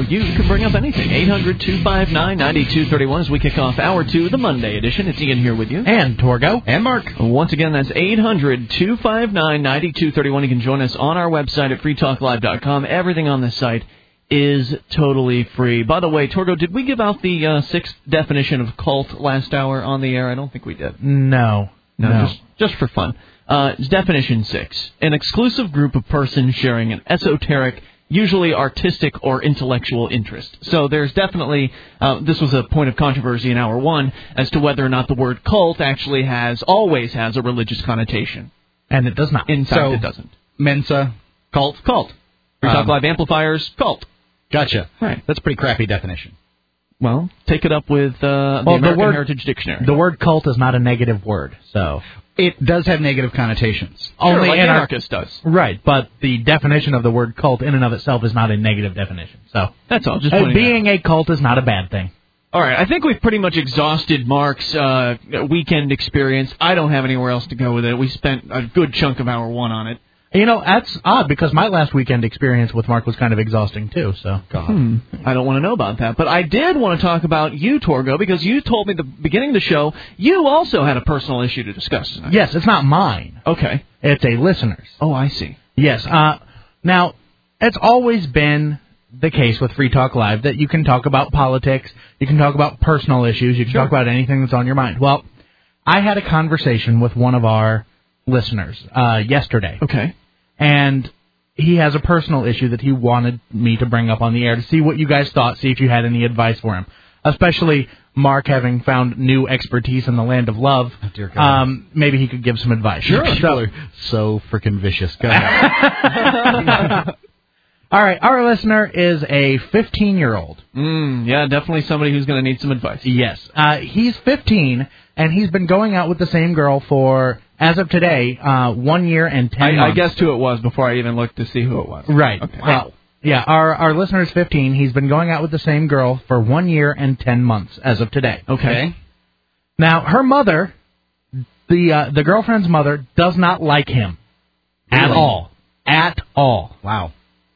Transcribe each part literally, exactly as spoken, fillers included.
so you can bring up anything. eight hundred two five nine nine two three one as we kick off hour two, the Monday edition. It's Ian here with you. And Torgo. And Mark. Once again, that's eight hundred two five nine nine two three one. You can join us on our website at free talk live dot com. Everything on this site is totally free. By the way, Torgo, did we give out the uh, sixth definition of cult last hour on the air? I don't think we did. No. No, no. Just, just for fun. Uh, definition six. An exclusive group of persons sharing an esoteric, usually artistic or intellectual interest. So there's definitely, uh, this was a point of controversy in hour one, as to whether or not the word cult actually has, always has a religious connotation. And it does not. In fact, so, it doesn't. Mensa, cult, Cult. Free Talk Um, Live amplifiers, cult. Gotcha. Right. That's a pretty crappy definition. Well, take it up with uh, the well, American the word, Heritage Dictionary. The word cult is not a negative word, so... It does have negative connotations. Sure, Only like in our- anarchist does. Right, but the definition of the word cult in and of itself is not a negative definition. So That's all. Just uh, pointing it out. being a cult is not a bad thing. All right, I think we've pretty much exhausted Mark's uh, weekend experience. I don't have anywhere else to go with it. We spent a good chunk of hour one on it. You know, that's odd, because my last weekend experience with Mark was kind of exhausting, too, so... God. Hmm. I don't want to know about that. But I did want to talk about you, Torgo, because you told me at the beginning of the show you also had a personal issue to discuss tonight. Yes, it's not mine. Okay. It's a listener's. Oh, I see. Yes. Uh, now, it's always been the case with Free Talk Live that you can talk about politics, you can talk about personal issues, you can Sure. talk about anything that's on your mind. Well, I had a conversation with one of our listeners uh, yesterday. Okay. And he has a personal issue that he wanted me to bring up on the air to see what you guys thought, see if you had any advice for him. Especially Mark having found new expertise in the land of love. Oh, dear God. Um, maybe he could give some advice. Sure. So, People are so freaking vicious. Go ahead. all right, our listener is a fifteen-year-old. Mm, yeah, definitely somebody who's going to need some advice. Yes. Uh, he's fifteen, and he's been going out with the same girl for, as of today, uh, one year and ten I, months. I guessed who it was before I even looked to see who it was. Right. Okay. Wow. Yeah, our our listener is fifteen. He's been going out with the same girl for one year and ten months as of today. Okay. Now, her mother, the uh, the girlfriend's mother, does not like him at Really? all. At all. Wow.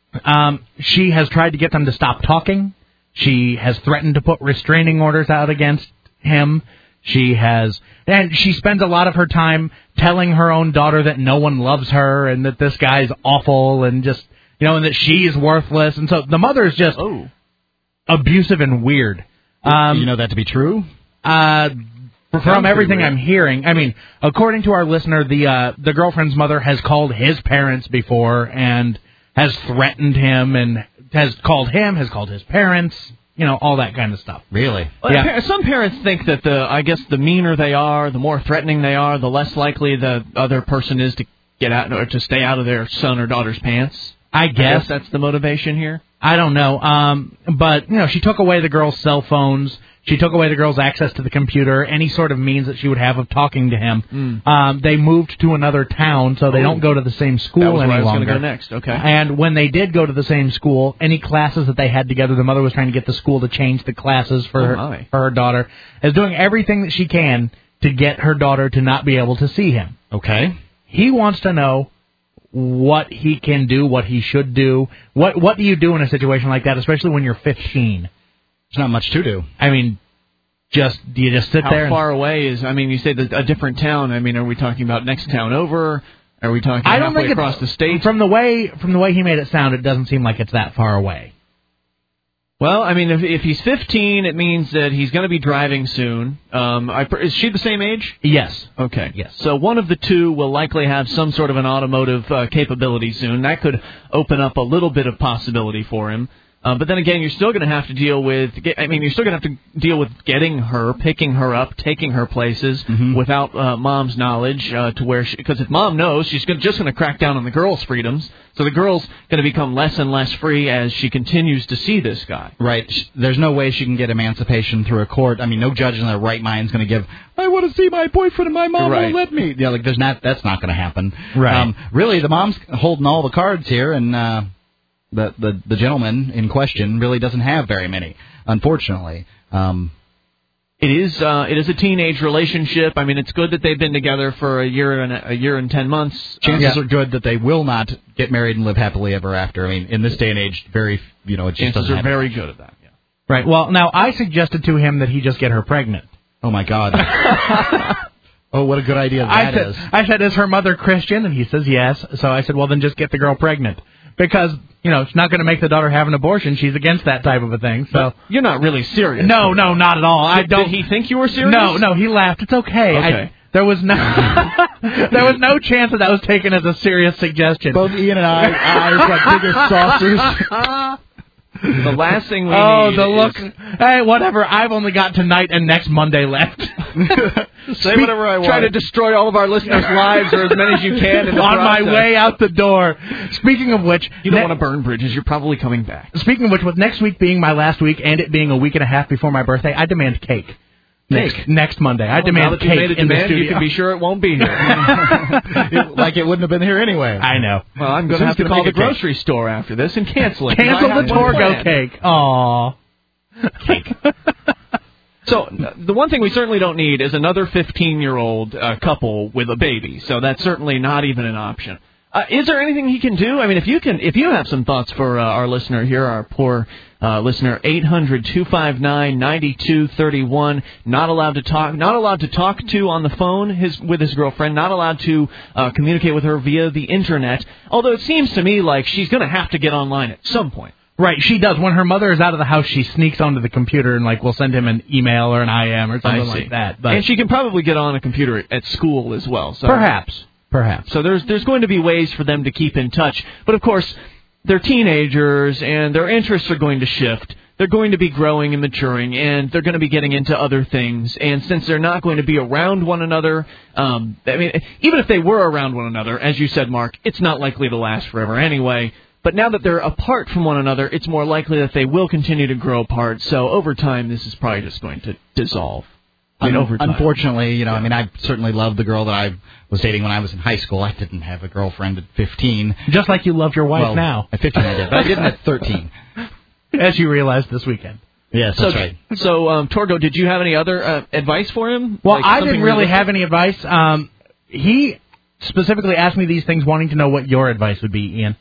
Um, she has tried to get them to stop talking. She has threatened to put restraining orders out against him. She has, and she spends a lot of her time telling her own daughter that no one loves her and that this guy's awful and just, you know, and that she is worthless. And so the mother is just Oh. abusive and weird. Um, Do you know that to be true? Uh, Sounds from pretty everything weird. I'm hearing, I mean, according to our listener, the uh, the girlfriend's mother has called his parents before and has threatened him and has called him, has called his parents, you know, all that kind of stuff. Really? Well, Yeah. par- Some parents think that the, I guess, the meaner they are, the more threatening they are, the less likely the other person is to get out or to stay out of their son or daughter's pants. I I guess. guess that's the motivation here. I don't know. Um, but, you know, she took away the girl's cell phones. She took away the girl's access to the computer, any sort of means that she would have of talking to him. Mm. Um, they moved to another town, so they Oh. don't go to the same school That was any where I was longer. going to go next. Okay. And when they did go to the same school, any classes that they had together, the mother was trying to get the school to change the classes for, Oh, her, my. for her daughter, is doing everything that she can to get her daughter to not be able to see him. Okay. He wants to know what he can do, what he should do. What what do you do in a situation like that, especially when you're fifteen? There's not much to do. I mean, just do you just sit How there? far away is, I mean, you say that a different town. I mean, are we talking about next town over? Are we talking I don't halfway think it's- across the state? From the way from the way he made it sound, it doesn't seem like it's that far away. Well, I mean, if, if he's fifteen, it means that he's going to be driving soon. Um, I, is she the same age? Yes. Okay. Yes. So one of the two will likely have some sort of an automotive uh, capability soon. That could open up a little bit of possibility for him. Uh, but then again, you're still going to have to deal with, I mean, you're still going to have to deal with getting her, picking her up, taking her places Mhm. without uh, mom's knowledge uh, to where, because if mom knows, she's gonna, just going to crack down on the girl's freedoms. So the girl's going to become less and less free as she continues to see this guy. Right. Sh- There's no way she can get emancipation through a court. I mean, no judge in their right mind is going to give, I want to see my boyfriend and my mom Right. won't let me. Yeah, like, there's not, that's not going to happen. Right. Um, really, the mom's holding all the cards here, and uh, the, the, the gentleman in question really doesn't have very many, unfortunately. Um, It is uh, it is a teenage relationship. I mean, it's good that they've been together for a year and a, a year and ten months. Chances uh, are good that they will not get married and live happily ever after. I mean, in this day and age, very you know, it just chances doesn't are happen. very good at that. Yeah. Right. Well, now I suggested to him that he just get her pregnant. Oh my God. Oh, what a good idea that I said, is. I said, is her mother Christian? And he says yes. So I said, well, then just get the girl pregnant. Because, you know, she's not going to make the daughter have an abortion. She's against that type of a thing. So But you're not really serious. No, no, not at all. I Did, don't. did he think you were serious? No, no, he laughed. It's okay. Okay. I, there was no there was no chance that that was taken as a serious suggestion. Both Ian and I, eyes like bigger saucers. The last thing we oh, need the look. is... Hey, whatever. I've only got tonight and next Monday left. Say whatever I want. Try to destroy all of our listeners' lives or as many as you can in the On process. my way out the door. Speaking of which... You don't ne- want to burn bridges. You're probably coming back. Speaking of which, with next week being my last week and it being a week and a half before my birthday, I demand cake. Next, Cake? next Monday. I Well, demand now that you cake made a in the demand, studio. you can be sure it won't be here. It- like it wouldn't have been here anyway. I know. Well, I'm going to Who's have to gonna call the make a cake? grocery store after this and cancel it. 'cause I Cancel have the one Torgo planned. cake. Aww. Cake. So uh, the one thing we certainly don't need is another fifteen-year-old uh, couple with a baby. So that's certainly not even an option. Uh, is there anything he can do? I mean, if you can, if you have some thoughts for uh, our listener here, our poor uh, listener, eight hundred two five nine nine two three one, not allowed to talk, not allowed to talk to on the phone his with his girlfriend, not allowed to uh, communicate with her via the internet. Although it seems to me like she's going to have to get online at some point. Right, she does. When her mother is out of the house, she sneaks onto the computer and, like, will send him an email or an I M or something I see. like that. But And she can probably get on a computer at school as well. So. perhaps. Perhaps. So there's there's going to be ways for them to keep in touch. But, of course, they're teenagers, and their interests are going to shift. They're going to be growing and maturing, and they're going to be getting into other things. And since they're not going to be around one another, um, I mean, even if they were around one another, as you said, Mark, it's not likely to last forever anyway. But now that they're apart from one another, it's more likely that they will continue to grow apart. So over time, this is probably just going to dissolve. I mean, Un- over time. Unfortunately, you know, Yeah. I mean, I certainly loved the girl that I was dating when I was in high school. I didn't have a girlfriend at fifteen. Just like you love your wife Well, now. At fifteen I did, but I didn't at thirteen. As you realized this weekend. Yes, So, that's right. so um, Torgo, did you have any other uh, advice for him? Well, Like I something didn't really realistic? have any advice. Um, he specifically asked me these things wanting to know what your advice would be, Ian.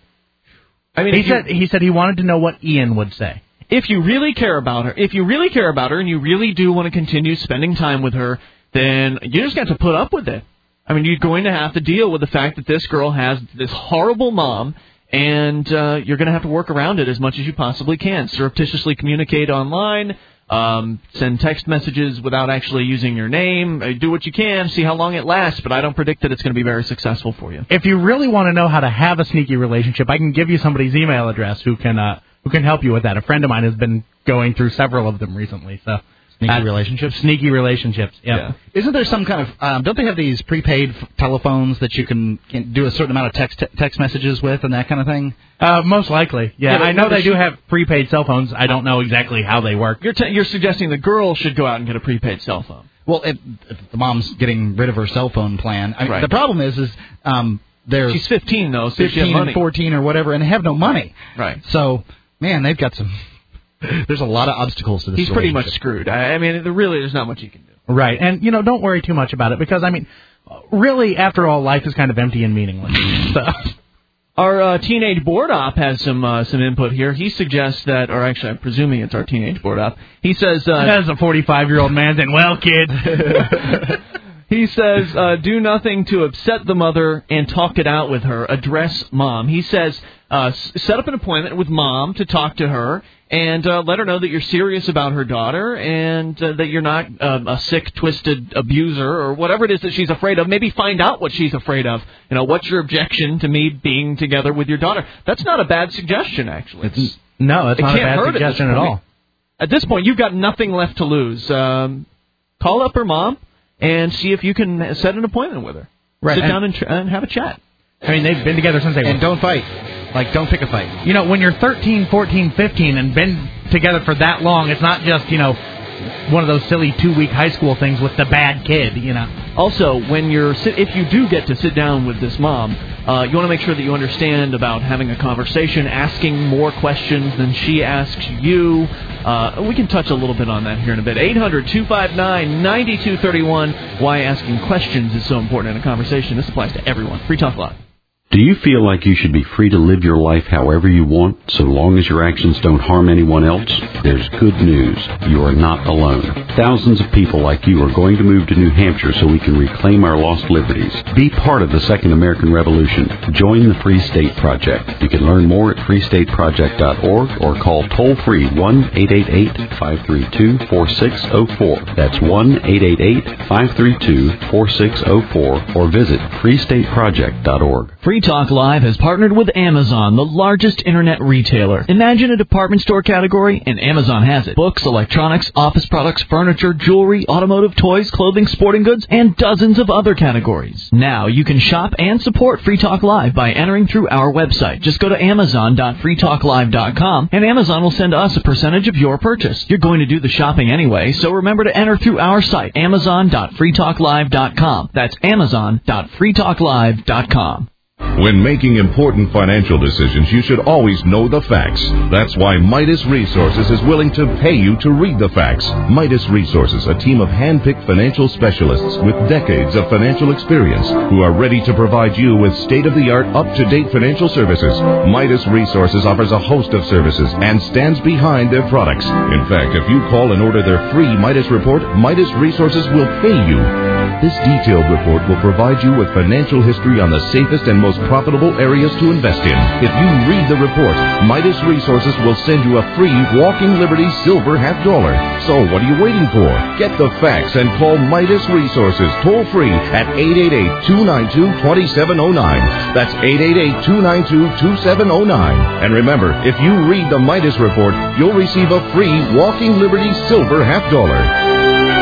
I mean, He if you- said he said he wanted to know what Ian would say. if you really care about her, if you really care about her and you really do want to continue spending time with her, then you just got to put up with it. I mean, you're going to have to deal with the fact that this girl has this horrible mom, and uh, you're going to have to work around it as much as you possibly can. Surreptitiously communicate online, um, send text messages without actually using your name. Uh, do what you can, see how long it lasts, but I don't predict that it's going to be very successful for you. If you really want to know how to have a sneaky relationship, I can give you somebody's email address who can uh, who can help you with that. A friend of mine has been going through several of them recently. So Sneaky uh, relationships? Sneaky relationships. Yep. Yeah. Isn't there some kind of, um, don't they have these prepaid f- telephones that you can, can do a certain amount of text text messages with and that kind of thing? Uh, most likely. Yeah, Yeah, but I know remember they do she- have prepaid cell phones. I don't know exactly how they work. You're, t- you're suggesting the girl should go out and get a prepaid cell phone. Well, if, if the mom's getting rid of her cell phone plan, I mean, Right. the problem is, is um, they're She's fifteen, though, so she has fifteen money. and fourteen or whatever, and they have no money. Right. So, man, they've got some. There's a lot of obstacles to this. He's pretty much relationship. screwed. I, I mean, there really, there's not much he can do. Right, and you know, don't worry too much about it because I mean, really, after all, life is kind of empty and meaningless. So. Our uh, teenage board op has some uh, some input here. He suggests that, or actually, I'm presuming it's our teenage board op. He says, uh, As a forty-five-year-old man saying, well, kid. he says, uh, do nothing to upset the mother and talk it out with her. Address mom. He says, uh, s- set up an appointment with mom to talk to her and uh, let her know that you're serious about her daughter and uh, that you're not um, a sick, twisted abuser or whatever it is that she's afraid of. Maybe find out what she's afraid of. You know, what's your objection to me being together with your daughter? That's not a bad suggestion, actually. It's, No, that's It not a can't bad hurt at this suggestion at point. all. At this point, you've got nothing left to lose. Um, call up her mom and see if you can set an appointment with her. Right, Sit and- down and, tr- and have a chat. I mean, they've been together since they were. And don't fight. Like, don't pick a fight. You know, when you're thirteen, fourteen, fifteen and been together for that long, it's not just, you know, one of those silly two-week high school things with the bad kid, you know. Also, when you're sit- if you do get to sit down with this mom, uh, you want to make sure that you understand about having a conversation, asking more questions than she asks you. Uh, we can touch a little bit on that here in a bit. eight hundred, two five nine, nine two three one. Why asking questions is so important in a conversation. This applies to everyone. Free Talk Live. Do you feel like you should be free to live your life however you want, so long as your actions don't harm anyone else? There's good news. You are not alone. Thousands of people like you are going to move to New Hampshire so we can reclaim our lost liberties. Be part of the Second American Revolution. Join the Free State Project. You can learn more at free state project dot org or call toll-free one eight eight eight, five three two, four six zero four. That's one eight eight eight, five three two, four six zero four or visit free state project dot org. Free Talk Live has partnered with Amazon, the largest internet retailer. Imagine a department store category, and Amazon has it. Books, electronics, office products, furniture, jewelry, automotive, toys, clothing, sporting goods, and dozens of other categories. Now you can shop and support Free Talk Live by entering through our website. Just go to amazon dot free talk live dot com, and Amazon will send us a percentage of your purchase. You're going to do the shopping anyway, so remember to enter through our site, amazon dot free talk live dot com. That's amazon dot free talk live dot com. When making important financial decisions, you should always know the facts. That's why Midas Resources is willing to pay you to read the facts. Midas Resources, a team of hand-picked financial specialists with decades of financial experience who are ready to provide you with state-of-the-art, up-to-date financial services. Midas Resources offers a host of services and stands behind their products. In fact, if you call and order their free Midas report, Midas Resources will pay you. This detailed report will provide you with financial history on the safest and most profitable areas to invest in. If you read the report, Midas Resources will send you a free Walking Liberty silver half dollar. So what are you waiting for? Get the facts and call Midas Resources toll free at eight eight eight, two nine two, two seven zero nine. That's eight eight eight, two nine two, two seven zero nine. And remember, if you read the Midas report, you'll receive a free Walking Liberty silver half dollar.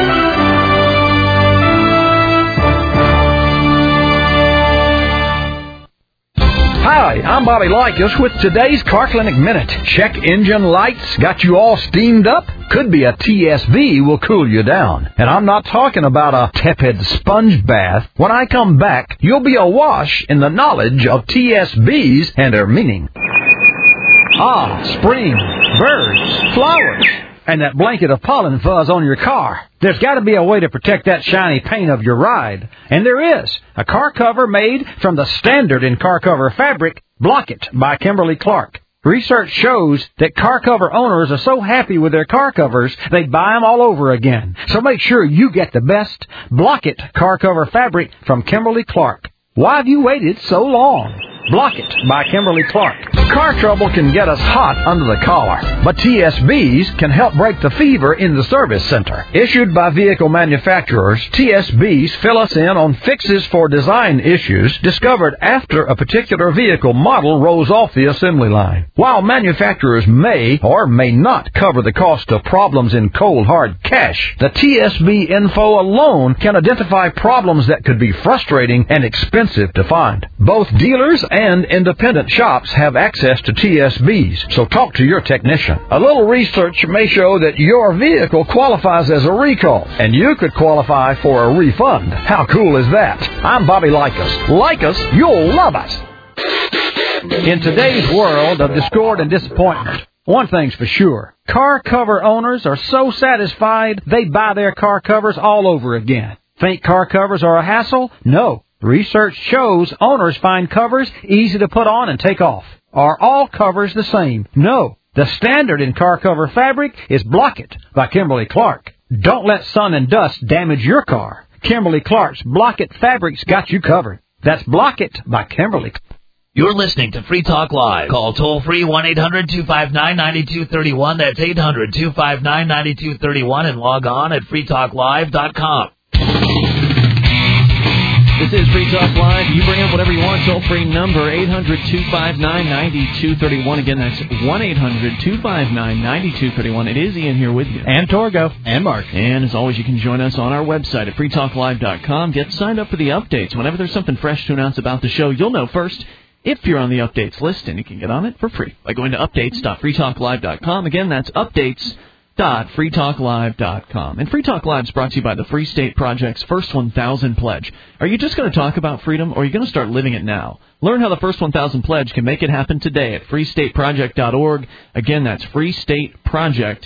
Hi, I'm Bobby Likas with today's Car Clinic Minute. Check engine lights, got you all steamed up? Could be a T S B will cool you down. And I'm not talking about a tepid sponge bath. When I come back, you'll be awash in the knowledge of T S Bs and their meaning. Ah, spring, birds, flowers, and that blanket of pollen fuzz on your car. There's got to be a way to protect that shiny paint of your ride. And there is. A car cover made from the standard in car cover fabric, Block It by Kimberly Clark. Research shows that car cover owners are so happy with their car covers, they buy them all over again. So make sure you get the best Block It car cover fabric from Kimberly Clark. Why have you waited so long? Block It by Kimberly Clark. Car trouble can get us hot under the collar, but T S Bs can help break the fever in the service center. Issued by vehicle manufacturers, T S Bs fill us in on fixes for design issues discovered after a particular vehicle model rolls off the assembly line. While manufacturers may or may not cover the cost of problems in cold hard cash, the T S B info alone can identify problems that could be frustrating and expensive to find. Both dealers and independent shops have access to T S Bs, so talk to your technician. A little research may show that your vehicle qualifies as a recall, and you could qualify for a refund. How cool is that? I'm Bobby Likas. Like us, you'll love us. In today's world of discord and disappointment, one thing's for sure. Car cover owners are so satisfied they buy their car covers all over again. Think car covers are a hassle? No. Research shows owners find covers easy to put on and take off. Are all covers the same? No. The standard in car cover fabric is Block It by Kimberly Clark. Don't let sun and dust damage your car. Kimberly Clark's Block It fabric's got you covered. That's Block It by Kimberly Clark. You're listening to Free Talk Live. Call toll-free one eight hundred two five nine nine two three one. That's eight hundred two five nine nine two three one and log on at free talk live dot com. This is Free Talk Live. You bring up whatever you want. Toll-free number, eight hundred two five nine nine two three one. Again, that's one eight hundred two five nine nine two three one. It is Ian here with you. And Torgo. And Mark. And as always, you can join us on our website at free talk live dot com. Get signed up for the updates. Whenever there's something fresh to announce about the show, you'll know first if you're on the updates list, and you can get on it for free by going to updates dot free talk live dot com. Again, that's updates dot free talk live dot com. And Free Talk Live is brought to you by the Free State Project's First one thousand Pledge. Are you just going to talk about freedom, or are you going to start living it now? Learn how the First one thousand Pledge can make it happen today at free state project dot org. Again, that's free state project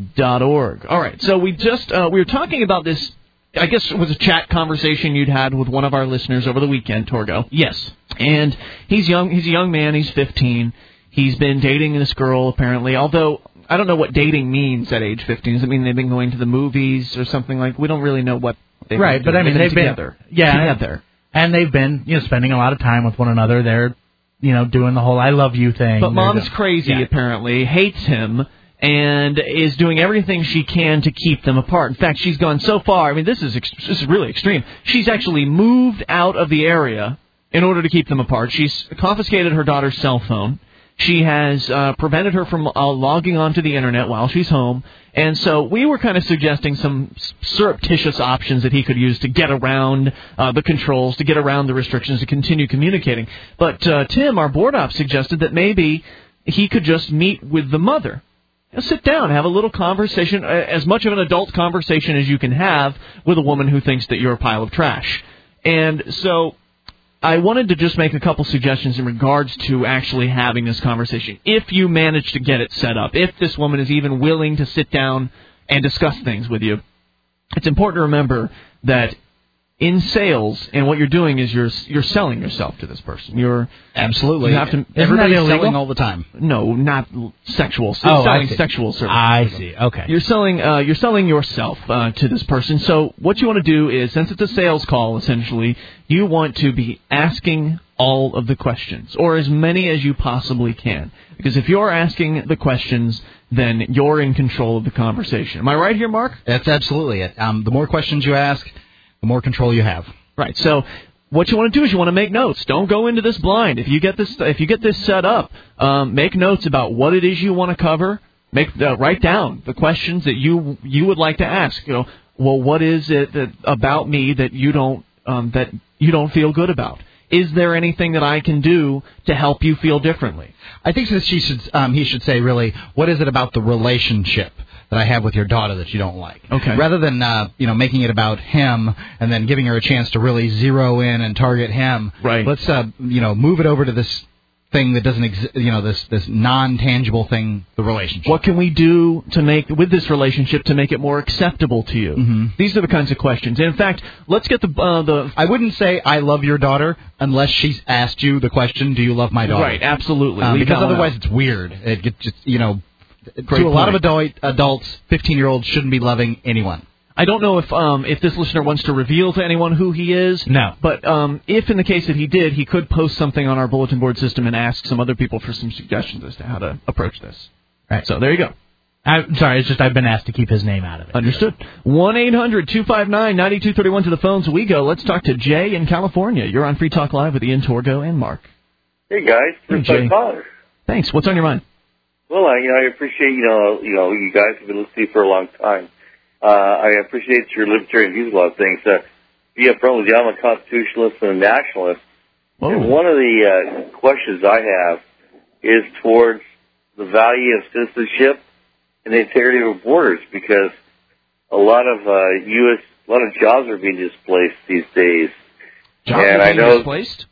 dot org. All right, so we just uh, we were talking about this. I guess it was a chat conversation you'd had with one of our listeners over the weekend, Torgo. Yes. And he's young. He's a young man. He's fifteen. He's been dating this girl, apparently, although I don't know what dating means at age fifteen. Does it mean they've been going to the movies or something like? We don't really know what they've right, been doing. but I mean, they've, they've been been together. Yeah, together. And they've been, you know, spending a lot of time with one another. They're, you know, doing the whole "I love you" thing. But They're mom's doing- crazy, yeah. apparently, hates him, and is doing everything she can to keep them apart. In fact, she's gone so far. I mean, this is ex- this is really extreme. She's actually moved out of the area in order to keep them apart. She's confiscated her daughter's cell phone. She has uh, prevented her from uh, logging onto the internet while she's home. And so we were kind of suggesting some surreptitious options that he could use to get around uh, the controls, to get around the restrictions, to continue communicating. But uh, Tim, our board op, suggested that maybe he could just meet with the mother. Now, sit down, have a little conversation, as much of an adult conversation as you can have with a woman who thinks that you're a pile of trash. And so I wanted to just make a couple suggestions in regards to actually having this conversation. If you manage to get it set up, if this woman is even willing to sit down and discuss things with you, it's important to remember that in sales, and what you're doing is you're you're selling yourself to this person. You're absolutely. You have to. Isn't Everybody's that illegal? selling all the time. No, not sexual. Oh, selling I see. sexual services. I see. Okay. You're selling. Uh, you're selling yourself uh, to this person. So what you want to do is, since it's a sales call, essentially, you want to be asking all of the questions, or as many as you possibly can. Because if you're asking the questions, then you're in control of the conversation. Am I right here, Mark? That's absolutely it. Um, the more questions you ask, the more control you have. Right. So what you want to do is you want to make notes. Don't go into this blind. If you get this, if you get this set up, um, make notes about what it is you want to cover. Make uh, write down the questions that you you would like to ask. You know, well, what is it that about me that you don't um, that you don't feel good about? Is there anything that I can do to help you feel differently? I think that she should. Um, he should say, really, what is it about the relationship that I have with your daughter that you don't like? Okay. Rather than uh, you know making it about him and then giving her a chance to really zero in and target him. Right. Let's uh, you know move it over to this thing that doesn't exist. You know this this non-tangible thing, the relationship. What can we do to make with this relationship to make it more acceptable to you? Mm-hmm. These are the kinds of questions. And in fact, let's get the uh, the. I wouldn't say I love your daughter unless she's asked you the question, do you love my daughter? Right. Absolutely. Um, Leave because that one otherwise out. it's weird. It gets just you know. Great to a lot of point. adult, adults, fifteen-year-olds shouldn't be loving anyone. I don't know if um, if this listener wants to reveal to anyone who he is. No. But um, if in the case that he did, he could post something on our bulletin board system and ask some other people for some suggestions as to how to approach this. Right. So there you go. I'm sorry, it's just I've been asked to keep his name out of it. Understood. one eight hundred two five nine nine two three one to the phones we go. Let's talk to Jay in California. You're on Free Talk Live with Ian Torgo and Mark. Hey, guys. First Jay. time caller. Thanks. What's on your mind? Well, I, you know, I appreciate, you know, you know, you guys have been listening for a long time. Uh, I appreciate your libertarian views on a lot of things. Uh, be upfront with you, I'm a constitutionalist and a nationalist. Whoa. And one of the uh, questions I have is towards the value of citizenship and the integrity of our borders, because a lot of uh, U S, a lot of jobs are being displaced these days. Jobs and are I being know, displaced?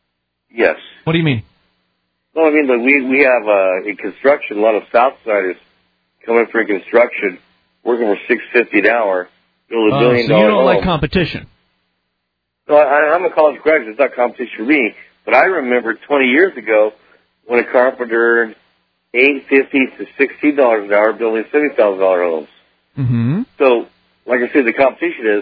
Yes. What do you mean? No, I mean, like we we have uh, in construction a lot of Southsiders coming for construction, working for six fifty an hour, build a Uh, billion so you dollar don't home. like competition? No, I, I'm a college graduate. It's not competition for me. But I remember twenty years ago when a carpenter earned eight fifty to sixteen dollars an hour building seventy thousand dollar homes. Mm-hmm. So, like I said, the competition is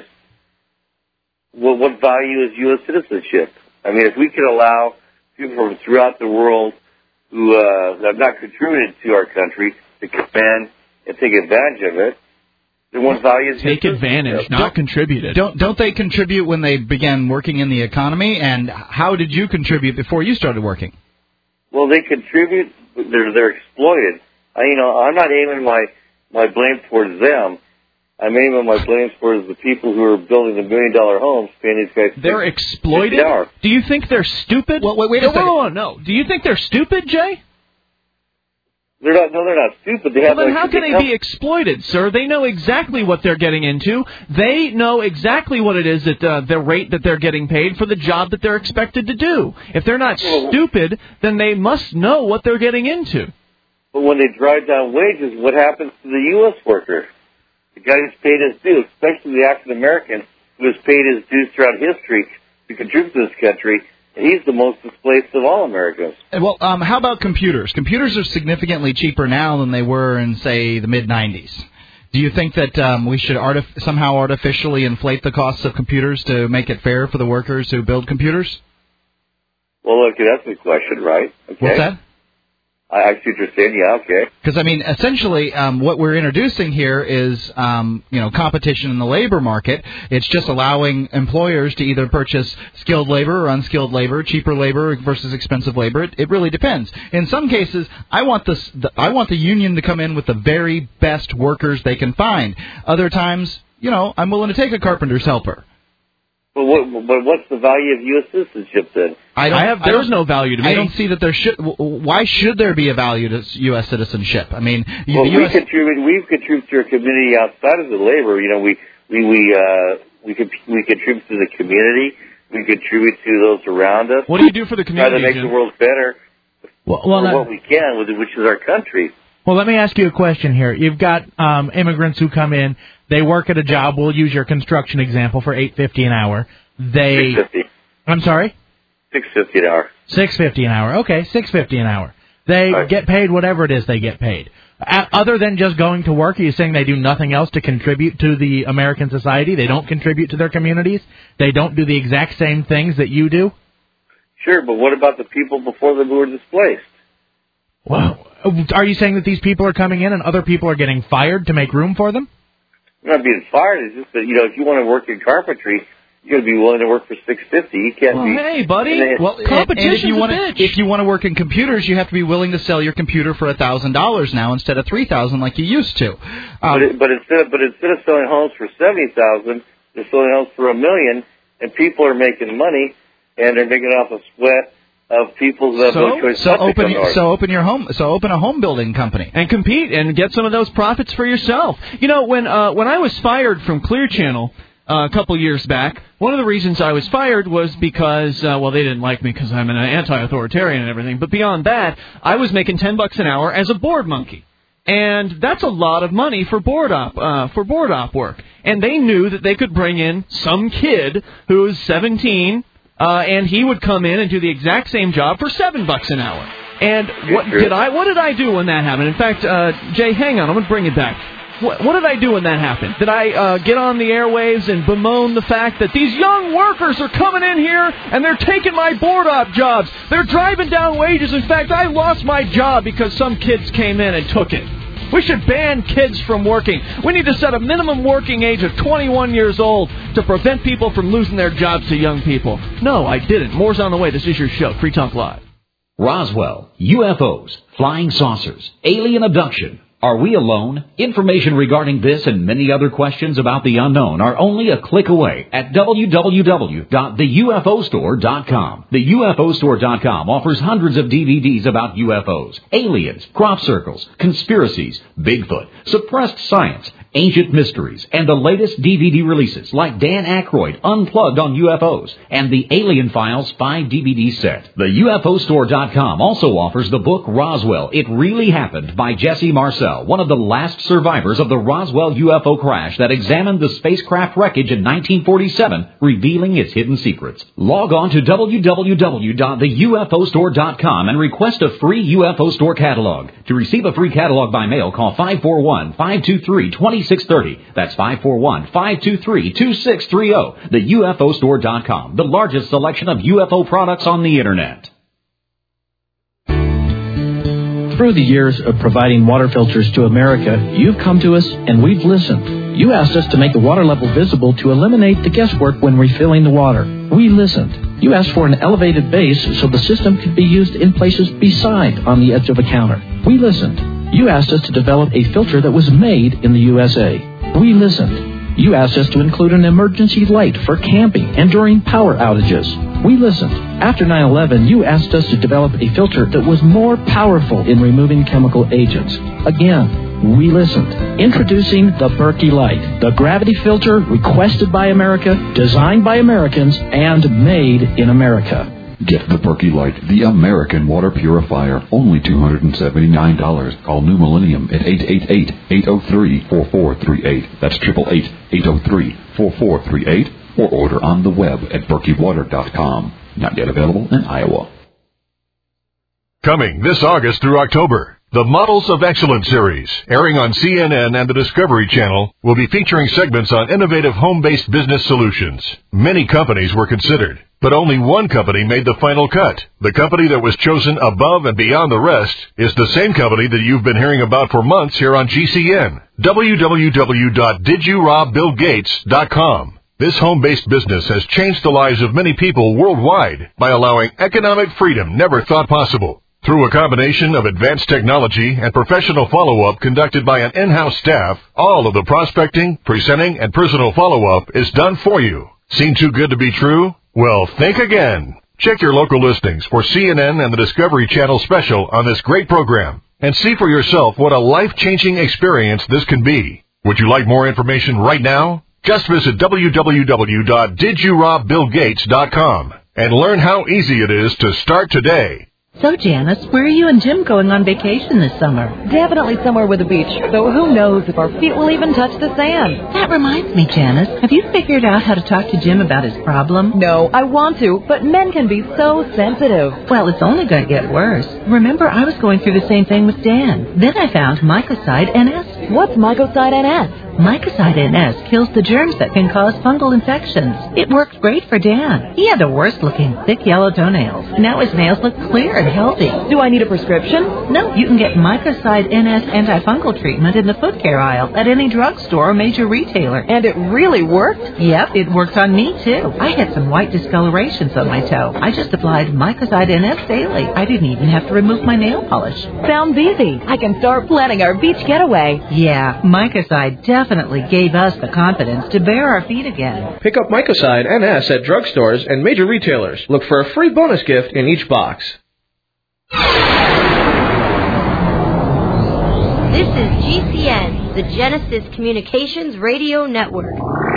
what, what value is U S citizenship? I mean, if we could allow people from throughout the world who uh, have not contributed to our country to come in and take advantage of it, then what value is Take U S advantage, citizenship? not contributed. Don't don't they contribute when they began working in the economy? And how did you contribute before you started working? Well, they contribute. but They're they're exploited. I, you know, I'm not aiming my my blame towards them. I'm aiming my blame towards the people who are building the million dollar homes, paying these guys. They're exploited? an hour. Do you think they're stupid? Well, wait, wait a no, second. No, no, no. Do you think they're stupid, Jay? They're not. No, they're not stupid. They Well, have. then like, how can they come- be exploited, sir? They know exactly what they're getting into. They know exactly what it is that uh, the rate that they're getting paid for the job that they're expected to do. If they're not Well, stupid, then they must know what they're getting into. But when they drive down wages, what happens to the U S worker? The guy who's paid his dues, especially the African American who has paid his dues throughout history to contribute to this country, and he's the most displaced of all Americans. Well, um, how about computers? Computers are significantly cheaper now than they were in, say, the mid nineties. Do you think that um, we should artif- somehow artificially inflate the costs of computers to make it fair for the workers who build computers? Well, okay, that's a good question, right? Okay. What's that? I, I see what you're saying. Yeah, okay. Because, I mean, essentially um, what we're introducing here is, um, you know, competition in the labor market. It's just allowing employers to either purchase skilled labor or unskilled labor, cheaper labor versus expensive labor. It, it really depends. In some cases, I want this, the, I want the union to come in with the very best workers they can find. Other times, you know, I'm willing to take a carpenter's helper. But what? But what's the value of U S citizenship then? I don't I have. There's no value to me. I don't see that there should. Why should there be a value to U S citizenship? I mean, well, the we U S contribute. We've contributed to our community outside of the labor. You know, we we we uh, we could we contribute to the community. We contribute to those around us. What do you do for the community? Try to make Jim? the world better. Well, well, for that, what we can, with it, which is our country. well, let me ask you a question here. You've got um, immigrants who come in. They work at a job. We'll use your construction example for eight fifty an hour. They. Six fifty. I'm sorry. Six fifty an hour. Six fifty an hour. Okay, six fifty an hour. They Right. get paid whatever it is they get paid. A- other than just going to work, are you saying they do nothing else to contribute to the American society? They don't contribute to their communities? They don't do the exact same things that you do? Sure, but what about the people before them who were displaced? Well, are you saying that these people are coming in and other people are getting fired to make room for them? You're not being fired. It's just that, you know, if you want to work in carpentry, you're going to be willing to work for six fifty. You can't Well, be. hey, buddy. and- Well, Competition's and if you a want bitch. to, if you want to work in computers, you have to be willing to sell your computer for a thousand dollars now instead of three thousand like you used to. Um, But, it, but instead of but instead of selling homes for seventy thousand, they're selling homes for a million, and people are making money, and they're making off the sweat of people who have so, no choice so but to open come north. so open your home so open a home building company. and compete and get some of those profits for yourself. You know, when uh, when I was fired from Clear Channel uh, a couple years back, one of the reasons I was fired was because, uh, well, they didn't like me because I'm an anti-authoritarian and everything. But beyond that, I was making ten bucks an hour as a board monkey. And that's a lot of money for board op uh, for board op work. And they knew that they could bring in some kid who was seventeen, uh, and he would come in and do the exact same job for seven bucks an hour. And what sure. did I? What did I do when that happened? In fact, uh, Jay, hang on, I'm gonna bring it back. What, what did I do when that happened? Did I uh, get on the airwaves and bemoan the fact that these young workers are coming in here and they're taking my board op jobs? They're driving down wages. In fact, I lost my job because some kids came in and took it. We should ban kids from working. We need to set a minimum working age of twenty-one years old to prevent people from losing their jobs to young people. No, I didn't. More's on the way. This is your show, Free Talk Live. Roswell, U F Os, flying saucers, alien abduction. Are we alone? Information regarding this and many other questions about the unknown are only a click away at w w w dot the u f o store dot com. The U F O store dot com offers hundreds of D V Ds about U F Os, aliens, crop circles, conspiracies, Bigfoot, suppressed science, ancient mysteries, and the latest D V D releases like Dan Aykroyd Unplugged on U F Os and the Alien Files five D V D set. The U F O store dot com also offers the book Roswell, It Really Happened by Jesse Marcel, one of the last survivors of the Roswell U F O crash that examined the spacecraft wreckage in nineteen forty-seven, revealing its hidden secrets. Log on to w w w dot the u f o store dot com and request a free U F O Store catalog. To receive a free catalog by mail, call five four one, five two three, two six three zero. That's five four one, five two three, two six three zero. the u f o store dot com, the largest selection of U F O products on the Internet. Through the years of providing water filters to America, you've come to us and we've listened. You asked us to make the water level visible to eliminate the guesswork when refilling the water. We listened. You asked for an elevated base so the system could be used in places beside on the edge of a counter. We listened. You asked us to develop a filter that was made in the U S A. We listened. You asked us to include an emergency light for camping and during power outages. We listened. After nine eleven, you asked us to develop a filter that was more powerful in removing chemical agents. Again, we listened. Introducing the Berkey Light, the gravity filter requested by America, designed by Americans, and made in America. Get the Berkey Light, the American water purifier, only two hundred seventy-nine dollars. Call New Millennium at eight eight eight, eight oh three, four four three eight. That's eight eight eight, eight oh three, four four three eight. Or order on the web at berkey water dot com. Not yet available in Iowa. Coming this August through October, the Models of Excellence series, airing on C N N and the Discovery Channel, will be featuring segments on innovative home-based business solutions. Many companies were considered, but only one company made the final cut. The company that was chosen above and beyond the rest is the same company that you've been hearing about for months here on G C N. w w w dot did you rob bill gates dot com. This home-based business has changed the lives of many people worldwide by allowing economic freedom never thought possible. Through a combination of advanced technology and professional follow-up conducted by an in-house staff, all of the prospecting, presenting, and personal follow-up is done for you. Seem too good to be true? Well, think again. Check your local listings for C N N and the Discovery Channel special on this great program and see for yourself what a life-changing experience this can be. Would you like more information right now? Just visit w w w dot did you rob bill gates dot com and learn how easy it is to start today. So, Janice, where are you and Jim going on vacation this summer? Definitely somewhere with a beach, though who knows if our feet will even touch the sand. That reminds me, Janice, have you figured out how to talk to Jim about his problem? No, I want to, but men can be so sensitive. Well, it's only going to get worse. Remember, I was going through the same thing with Dan. Then I found Mycoside N S. What's Mycoside N S? Mycoside N S kills the germs that can cause fungal infections. It worked great for Dan. He had the worst-looking, thick yellow toenails. Now his nails look clear and healthy. Do I need a prescription? No, you can get Mycoside N S antifungal treatment in the foot care aisle at any drugstore or major retailer. And it really worked? Yep, it worked on me, too. I had some white discolorations on my toe. I just applied Mycoside N S daily. I didn't even have to remove my nail polish. Sounds easy. I can start planning our beach getaway. Yeah, Mycoside definitely Definitely gave us the confidence to bare our feet again. Pick up Mycoside N S at drugstores and major retailers. Look for a free bonus gift in each box. This is G C N, the Genesis Communications Radio Network.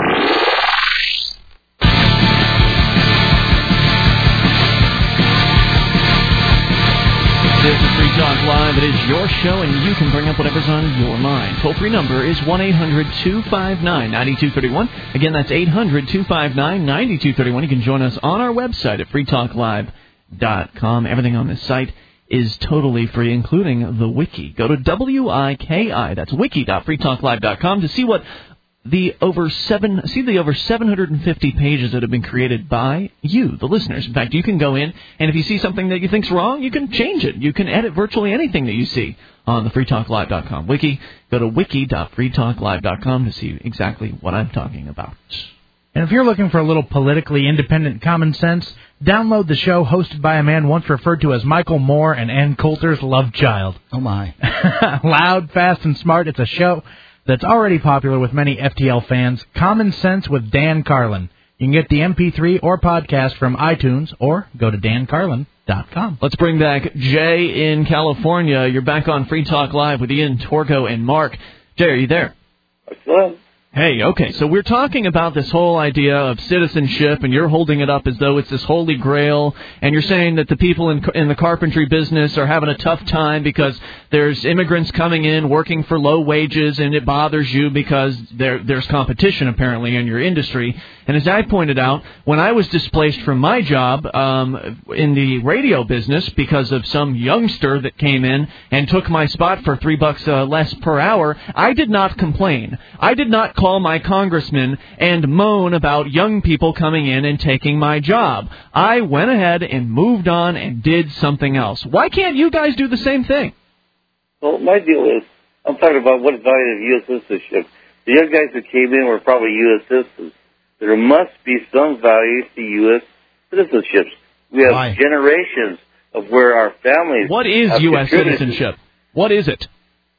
This is Free Talk Live. It is your show, and you can bring up whatever's on your mind. Toll-free number is one eight hundred two five nine nine two three one. Again, that's eight hundred two five nine nine two three one. You can join us on our website at free talk live dot com. Everything on this site is totally free, including the wiki. Go to W I K I, that's wiki dot free talk live dot com, to see what the over seven, see the over seven hundred fifty pages that have been created by you, the listeners. In fact, you can go in, and if you see something that you think's wrong, you can change it. You can edit virtually anything that you see on the free talk live dot com wiki. Go to wiki dot free talk live dot com to see exactly what I'm talking about. And if you're looking for a little politically independent common sense, download the show hosted by a man once referred to as Michael Moore and Ann Coulter's love child. Oh, my. Loud, fast, and smart. It's a show that's already popular with many F T L fans. Common Sense with Dan Carlin. You can get the M P three or podcast from iTunes or go to dan carlin dot com. Let's bring back Jay in California. You're back on Free Talk Live with Ian, Torgo, and Mark. Jay, are you there? Hello. Hey, okay, so we're talking about this whole idea of citizenship, and you're holding it up as though it's this holy grail, and you're saying that the people in in the carpentry business are having a tough time because there's immigrants coming in working for low wages, and it bothers you because there there's competition, apparently, in your industry. And as I pointed out, when I was displaced from my job um, in the radio business because of some youngster that came in and took my spot for three bucks uh, less per hour, I did not complain. I did not call my congressman and moan about young people coming in and taking my job. I went ahead and moved on and did something else. Why can't you guys do the same thing? Well, my deal is, I'm talking about what value of U S citizenship. The young guys that came in were probably U S citizens. There must be some value to U S citizenships. We have Why? generations of where our families. What is have U S contributed citizenship? What is it?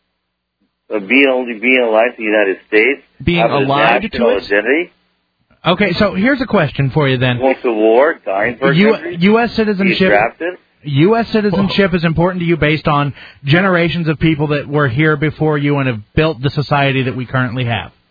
Uh, being only being alive in the United States. Being having alive a to national it? identity. Okay, so here's a question for you then. Going to war, dying for a U- country. U S Being citizenship. drafted. U S citizenship is important to you based on generations of people that were here before you and have built the society that we currently have.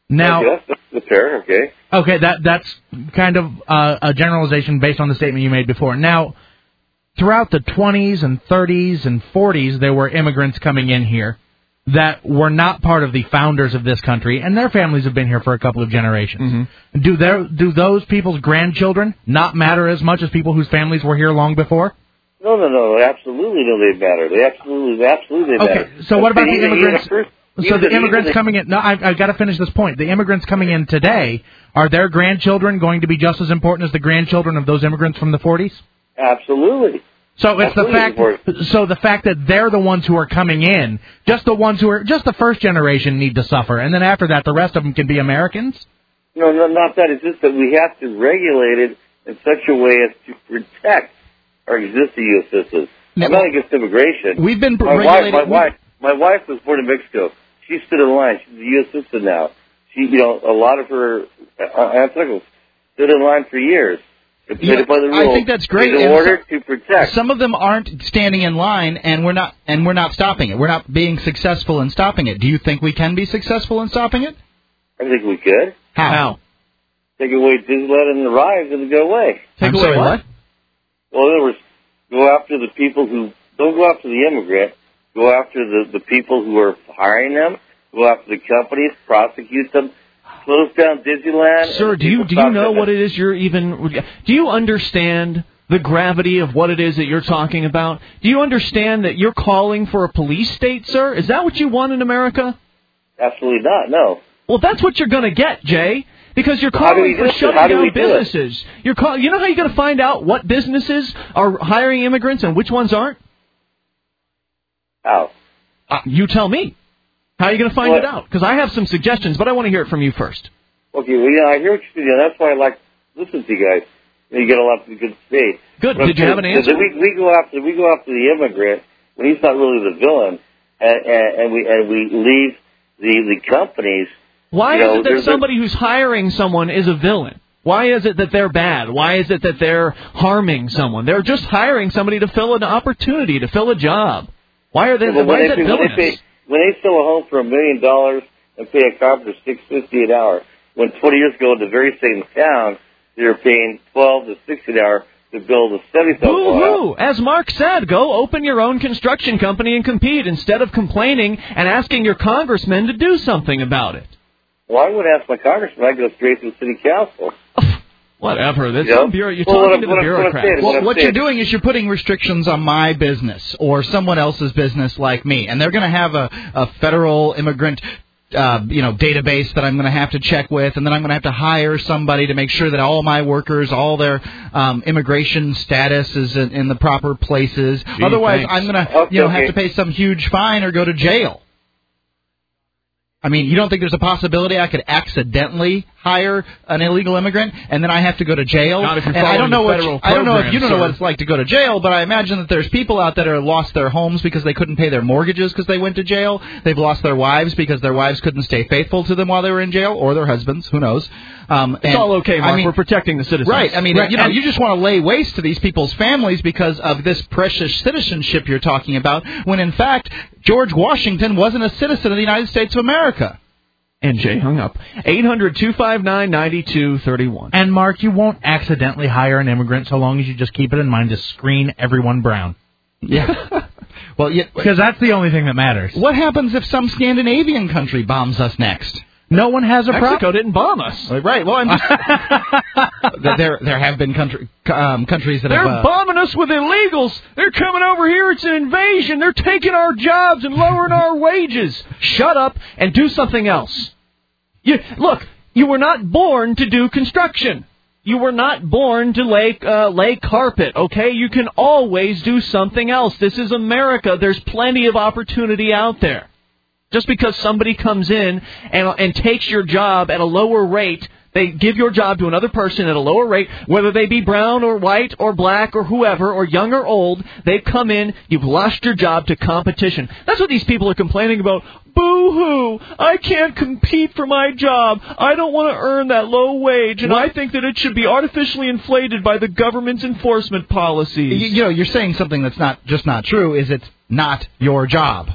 Now, okay, that's, that's fair. Okay. Okay, that that's kind of uh, a generalization based on the statement you made before. Now, throughout the twenties and thirties and forties, there were immigrants coming in here that were not part of the founders of this country, and their families have been here for a couple of generations. Mm-hmm. Do their do those people's grandchildren not matter as much as people whose families were here long before? No, no, no. Absolutely, no. They matter. They absolutely, absolutely okay, matter. So what about the Even- immigrants? even first- So even the the- immigrants even the- coming in. No, I've, I've got to finish this point. The immigrants coming in today, are their grandchildren going to be just as important as the grandchildren of those immigrants from the forties? Absolutely. So it's Absolutely the fact. important. So the fact that they're the ones who are coming in, just the ones who are, just the first generation need to suffer, and then after that, the rest of them can be Americans. No, no, not that. It's just that we have to regulate it in such a way as to protect our existing U S citizens. I'm not against immigration. We've been my regulated- wife, my wife, my wife was born in Mexico. She stood in line. She's a U S citizen now. She, you know, a lot of her uh, aunts and uncles stood in line for years. It's Yeah, by the rules. I think that's great. In and order some, to protect. Some of them aren't standing in line, and we're not, and we're not stopping it. We're not being successful in stopping it. Do you think we can be successful in stopping it? I think we could. How? How? Take away Disneyland and the rides and go away. Take I'm away sorry, what? Well, in other words, go after the people who don't go after the immigrant. Go after the the people who are hiring them. Go after the companies. Prosecute them. Close down Disneyland. Sir, do you do you know what it is you're even? Do you understand the gravity of what it is that you're talking about? Do you understand that you're calling for a police state, sir? Is that what you want in America? Absolutely not. No. Well, that's what you're going to get, Jay. Because you're How do we calling for do it? shutting How do down we do it? businesses. You're call, You know how you're going to find out what businesses are hiring immigrants and which ones aren't? How? Uh, you tell me. How are you going to find What? it out? Because I have some suggestions, but I want to hear it from you first. Okay. Well, yeah, I hear what you're saying. That's why I like to listen to you guys. You, know, you get a lot of good say. Good. But Did you have an so answer? We we go after we go after the immigrant when he's not really the villain, and, and, and we and we leave the the companies. Why you know, is it that there's a- somebody who's hiring someone is a villain? Why is it that they're bad? Why is it that they're harming someone? They're just hiring somebody to fill an opportunity, to fill a job. Why are they? Well, why when is they it pay- when they villainous? pay- When they sell a home for a million dollars and pay a carpenter six fifty an hour, when twenty years ago in the very same town they were paying twelve to sixteen an hour to build a seventy thousand dollar house. Boo-hoo. As Mark said, go open your own construction company and compete instead of complaining and asking your congressmen to do something about it. Well, I wouldn't ask my congressman. I'd go straight to the city council. Whatever. That's You know? some bureau. You're Well, what talking I'm- to what the I'm- what I'm bureaucrats. saying- Well, I'm what saying- you're doing is you're putting restrictions on my business or someone else's business like me, and they're going to have a, a federal immigrant, uh, you know, database that I'm going to have to check with, and then I'm going to have to hire somebody to make sure that all my workers, all their um, immigration status is in, in the proper places. Gee, Otherwise, thanks. I'm going to, Okay, you know, okay. have to pay some huge fine or go to jail. I mean, you don't think there's a possibility I could accidentally hire an illegal immigrant and then I have to go to jail? Not if you're and I following don't know the what federal I don't know if program, you don't know sir. what it's like to go to jail, but I imagine that there's people out there that have lost their homes because they couldn't pay their mortgages because they went to jail. They've lost their wives because their wives couldn't stay faithful to them while they were in jail, or their husbands. Who knows? Um, It's and, all okay, Mark. I mean, We're protecting the citizens. right. I mean, Right, you know, and- you just want to lay waste to these people's families because of this precious citizenship you're talking about, when in fact George Washington wasn't a citizen of the United States of America. And Jay hung up. eight hundred two five nine nine two three one. And Mark, you won't accidentally hire an immigrant so long as you just keep it in mind to screen everyone brown. Yeah. Well, yeah, Because that's the only thing that matters. what happens if some Scandinavian country bombs us next? No one has a Mexico problem. didn't bomb us. Right. Well, I'm just, there there have been country, um, countries that They're have. Uh, bombing us with illegals. They're coming over here. It's an invasion. They're taking our jobs and lowering our wages. Shut up and do something else. You, look, you were not born to do construction. You were not born to lay, uh, lay carpet, okay? You can always do something else. This is America. There's plenty of opportunity out there. Just because somebody comes in and, and takes your job at a lower rate, they give your job to another person at a lower rate, whether they be brown or white or black or whoever, or young or old, they've come in, you've lost your job to competition. That's what these people are complaining about. Boo-hoo! I can't compete for my job. I don't want to earn that low wage, and I think that it should be artificially inflated by the government's enforcement policies. you, you know, you're saying something that's not just not true. Is it's not your job.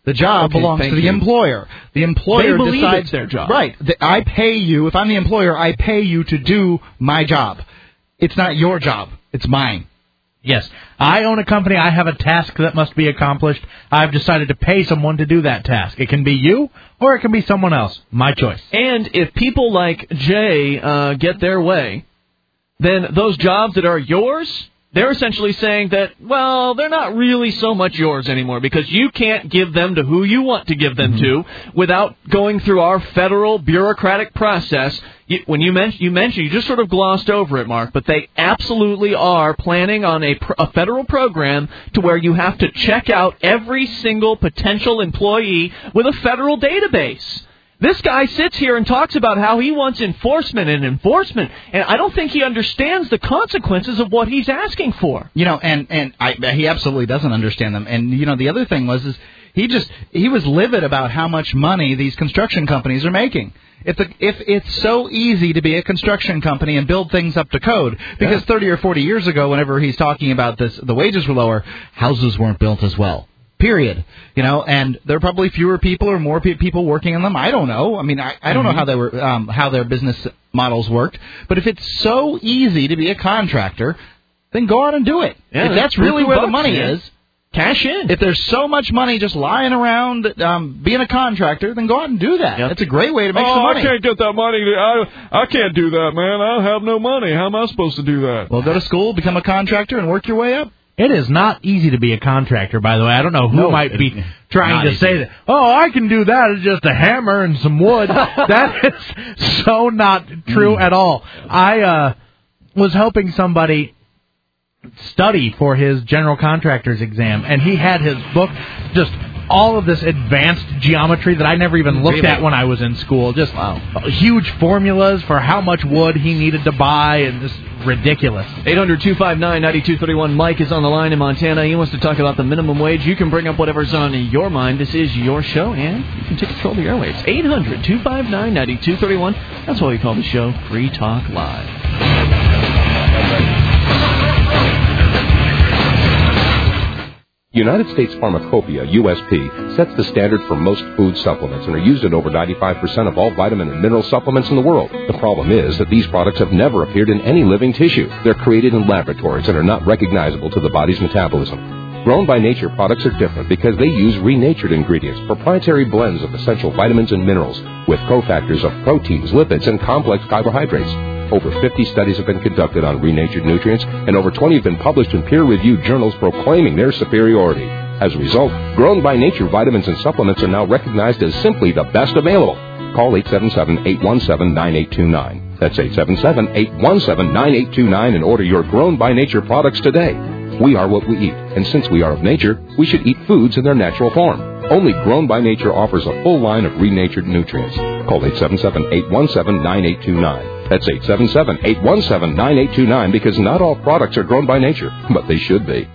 The job Okay, belongs thank to the you. employer. The employer They believe decides it's their job. Right. The, I pay you. If I'm the employer, I pay you to do my job. It's not your job. It's mine. Yes. I own a company. I have a task that must be accomplished. I've decided to pay someone to do that task. It can be you or it can be someone else. My choice. And if people like Jay uh, get their way, then those jobs that are yours, they're essentially saying that, well, they're not really so much yours anymore because you can't give them to who you want to give them mm-hmm. to without going through our federal bureaucratic process. You, when you mentioned, you mentioned, you just sort of glossed over it, Mark, but they absolutely are planning on a, a federal program to where you have to check out every single potential employee with a federal database. This guy sits here and talks about how he wants enforcement and enforcement, and I don't think he understands the consequences of what he's asking for. You know, and and I, he absolutely doesn't understand them. And you know, the other thing was is he just he was livid about how much money these construction companies are making. If the if it's so easy to be a construction company and build things up to code, because yeah. thirty or forty years ago, whenever he's talking about this, the wages were lower, houses weren't built as well. Period. You know, and there are probably fewer people or more pe- people working in them. I don't know. I mean, I, I don't mm-hmm. know how they were, um, how their business models worked. But if it's so easy to be a contractor, then go out and do it. Yeah, if that's really where bucks, the money man. is, cash in. If there's so much money just lying around um, being a contractor, then go out and do that. Yep. That's a great way to make oh, some money. I can't get that money. I I can't do that, man. I have no money. How am I supposed to do that? Well, go to school, become a contractor, and work your way up. It is not easy to be a contractor, by the way. I don't know who no, might be it, trying to easy. say that, oh, I can do that. It's just a hammer and some wood. That is so not true mm. at all. I uh, was helping somebody study for his general contractor's exam, and he had his book just all of this advanced geometry that I never even looked really? at when I was in school. Just wow. huge formulas for how much wood he needed to buy, and just ridiculous. eight hundred two five nine nine two three one. Mike is on the line in Montana. He wants to talk about the minimum wage. You can bring up whatever's on your mind. This is your show, and you can take control of the airwaves. eight hundred two five nine nine two three one. That's why we call the show Free Talk Live. United States Pharmacopoeia, U S P, sets the standard for most food supplements and are used in over ninety-five percent of all vitamin and mineral supplements in the world. The problem is that these products have never appeared in any living tissue. They're created in laboratories and are not recognizable to the body's metabolism. Grown by Nature products are different because they use renatured ingredients, proprietary blends of essential vitamins and minerals, with cofactors of proteins, lipids, and complex carbohydrates. Over fifty studies have been conducted on renatured nutrients, and over twenty have been published in peer-reviewed journals proclaiming their superiority. As a result, Grown by Nature vitamins and supplements are now recognized as simply the best available. Call eight seven seven, eight one seven, nine eight two nine. That's eight seven seven, eight one seven, nine eight two nine and order your Grown by Nature products today. We are what we eat, and since we are of nature, we should eat foods in their natural form. Only Grown by Nature offers a full line of renatured nutrients. Call eight seven seven, eight one seven, nine eight two nine. That's eight seven seven, eight one seven, nine eight two nine because not all products are grown by nature, but they should be.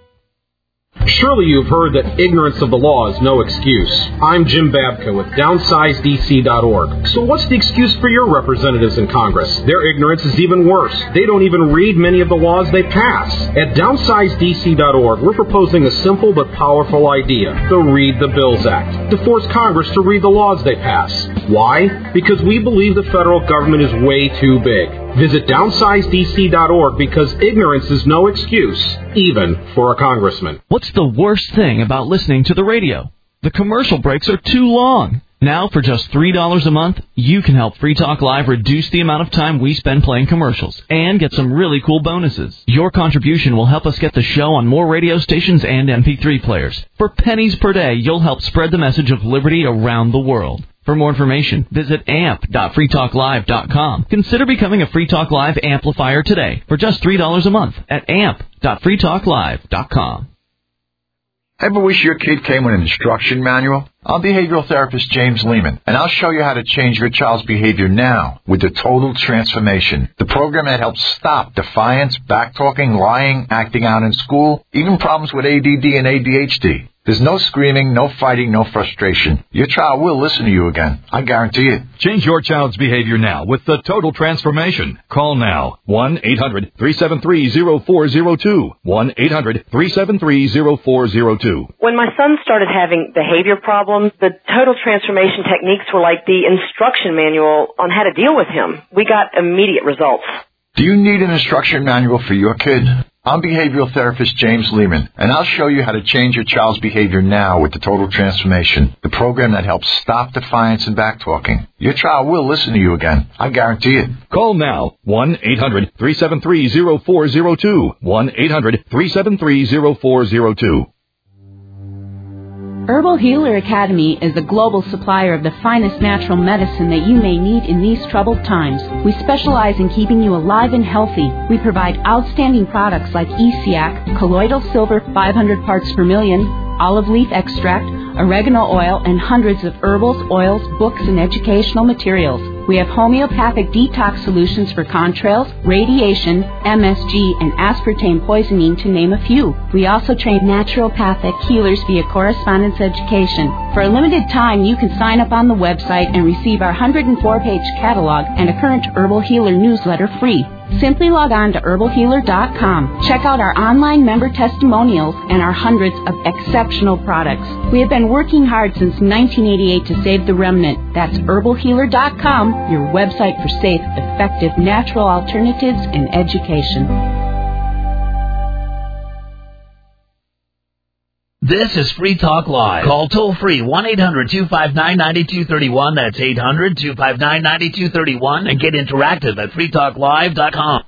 Surely you've heard that ignorance of the law is no excuse. I'm Jim Babka with downsize D C dot org. So what's the excuse for your representatives in Congress? Their ignorance is even worse. They don't even read many of the laws they pass. At downsize D C dot org, we're proposing a simple but powerful idea, the Read the Bills Act, to force Congress to read the laws they pass. Why? Because we believe the federal government is way too big. Visit downsize D C dot org because ignorance is no excuse, even for a congressman. What's the worst thing about listening to the radio? The commercial breaks are too long. Now, for just three dollars a month, you can help Free Talk Live reduce the amount of time we spend playing commercials and get some really cool bonuses. Your contribution will help us get the show on more radio stations and M P three players. For pennies per day, you'll help spread the message of liberty around the world. For more information, visit amp dot free talk live dot com. Consider becoming a Free Talk Live amplifier today for just three dollars a month at amp dot free talk live dot com. Ever wish your kid came with an instruction manual? I'm behavioral therapist James Lehman, and I'll show you how to change your child's behavior now with the Total Transformation, the program that helps stop defiance, backtalking, lying, acting out in school, even problems with A D D and A D H D. There's no screaming, no fighting, no frustration. Your child will listen to you again. I guarantee it. Change your child's behavior now with the Total Transformation. Call now. one eight hundred three seven three zero four zero two. one eight hundred three seven three zero four zero two. When my son started having behavior problems, the Total Transformation techniques were like the instruction manual on how to deal with him. We got immediate results. Do you need an instruction manual for your kid? I'm behavioral therapist James Lehman, and I'll show you how to change your child's behavior now with the Total Transformation, the program that helps stop defiance and backtalking. Your child will listen to you again. I guarantee it. Call now. one eight hundred three seven three zero four zero two. one eight hundred three seven three zero four zero two. Herbal Healer Academy is a global supplier of the finest natural medicine that you may need in these troubled times. We specialize in keeping you alive and healthy. We provide outstanding products like E C A C, colloidal silver five hundred parts per million, olive leaf extract, oregano oil, and hundreds of herbals, oils, books, and educational materials. We have homeopathic detox solutions for contrails, radiation, M S G, and aspartame poisoning, to name a few. We also train naturopathic healers via correspondence education. For a limited time, you can sign up on the website and receive our one hundred four page catalog and a current Herbal Healer newsletter free. Simply log on to herbal healer dot com. Check out our online member testimonials and our hundreds of exceptional products. We have been working hard since nineteen eighty-eight to save the remnant. That's herbal healer dot com, your website for safe, effective, natural alternatives in education. This is Free Talk Live. Call toll-free one eight hundred two five nine nine two three one. That's eight hundred two five nine nine two three one. And get interactive at free talk live dot com.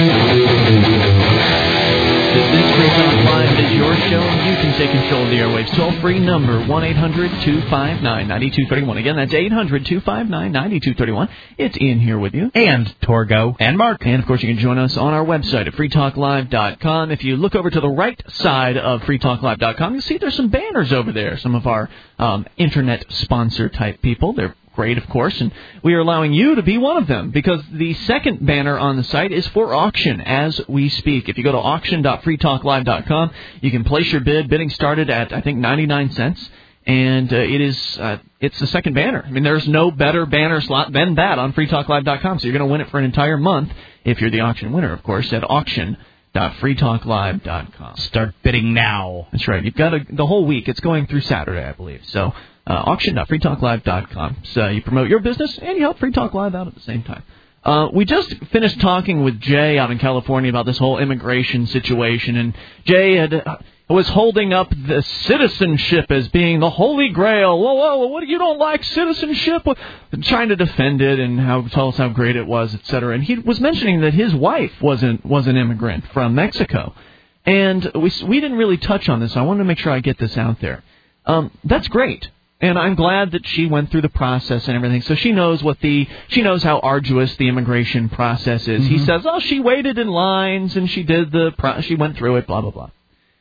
This is Free Talk Live. It is your show, and you can take control of the airwaves. Toll-free number, one eight hundred two five nine nine two three one. Again, that's eight hundred two five nine nine two three one. It's Ian here with you. And Torgo. And Mark. And, of course, you can join us on our website at free talk live dot com. If you look over to the right side of free talk live dot com, you'll see there's some banners over there. Some of our um, internet sponsor-type people. They're great, of course, and we are allowing you to be one of them, because the second banner on the site is for auction as we speak. If you go to auction dot free talk live dot com, you can place your bid. Bidding started at, I think, ninety-nine cents, and uh, it is uh, it's the second banner. I mean, there's no better banner slot than that on free talk live dot com, so you're going to win it for an entire month if you're the auction winner, of course, at auction dot free talk live dot com. Start bidding now. That's right. You've got a, the whole week. It's going through Saturday, I believe, so... Uh, auction dot free talk live dot com. So you promote your business and you help Free Talk Live out at the same time. Uh, we just finished talking with Jay out in California about this whole immigration situation, and Jay had uh, was holding up the citizenship as being the holy grail. Whoa, whoa, what, you don't like citizenship? Trying to defend it and how tell us how great it was, et cetera. And he was mentioning that his wife wasn't was an immigrant from Mexico, and we we didn't really touch on this. So I wanted to make sure I get this out there. Um, that's great. And I'm glad that she went through the process and everything, so she knows what the she knows how arduous the immigration process is. Mm-hmm. He says, "Oh, she waited in lines and she did the pro- she went through it, blah blah blah."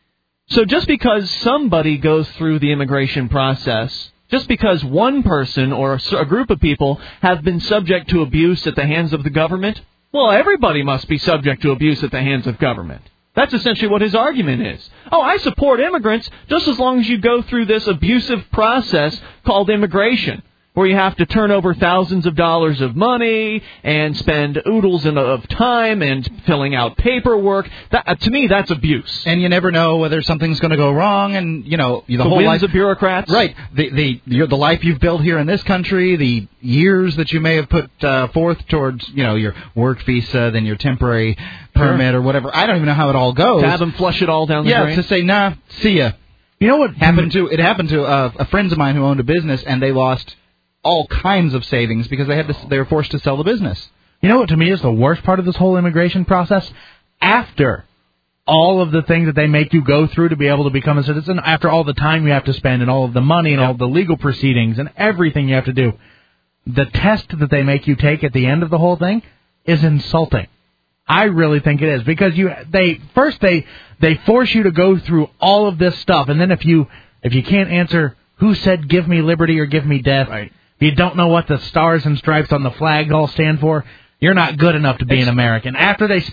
So just because somebody goes through the immigration process, just because one person or a, a group of people have been subject to abuse at the hands of the government, well, everybody must be subject to abuse at the hands of government. That's essentially what his argument is. Oh, I support immigrants just as long as you go through this abusive process called immigration, where you have to turn over thousands of dollars of money and spend oodles of time and filling out paperwork. That, to me, that's abuse. And you never know whether something's going to go wrong, and, you know, the, the whole whims life... of bureaucrats. Right. The, the, the, the life you've built here in this country, the years that you may have put uh, forth towards, you know, your work visa, then your temporary permit sure. or whatever. I don't even know how it all goes. To have them flush it all down the yeah, drain? Yeah, to say, nah, see ya. You know what happened to... It happened to uh, a friends of mine who owned a business, and they lost all kinds of savings because they had to, they were forced to sell the business. You know what to me is the worst part of this whole immigration process? After all of the things that they make you go through to be able to become a citizen, after all the time you have to spend and all of the money and yep. all of the legal proceedings and everything you have to do, the test that they make you take at the end of the whole thing is insulting. I really think it is, because you they first they they force you to go through all of this stuff, and then if you if you can't answer who said give me liberty or give me death, right. if you don't know what the stars and stripes on the flag all stand for, you're not good enough to be an American. After they spend